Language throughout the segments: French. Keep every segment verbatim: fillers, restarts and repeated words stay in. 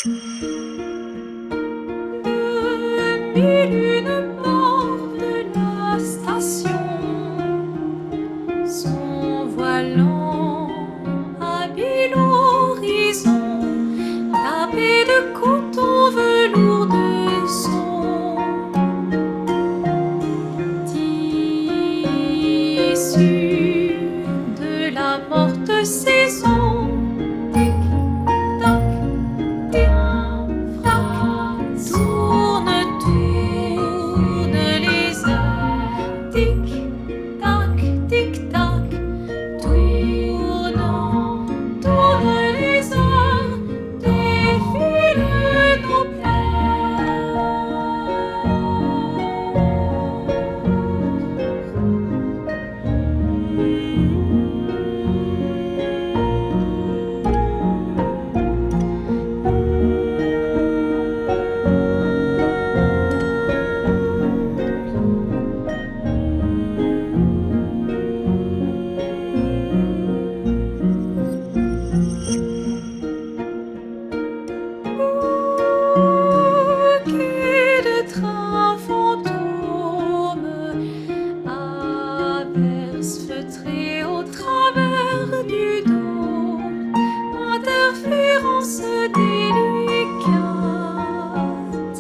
Mille une porte de la station, son volant habille l'horizon, tapé de coton velours de son tissu de la morte saison. Tic-tac, tic-tac, tournant, tournent les heures, défilent nos bouquet de trains fantômes, averses feutrées au travers du dôme, interférences délicates,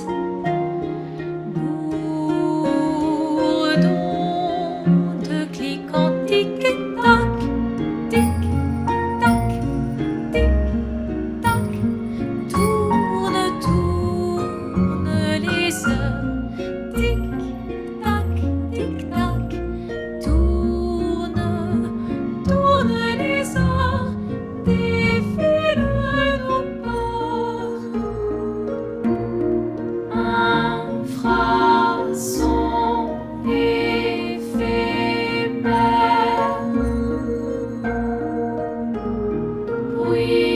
bourdons de cliquant tic-tac, tic-tac, tic-tac. Tourne, tourne les heures, tic-tac, tic-tac, tourne, tourne les heures, défilent nos ports. Infrason éphémère, bruit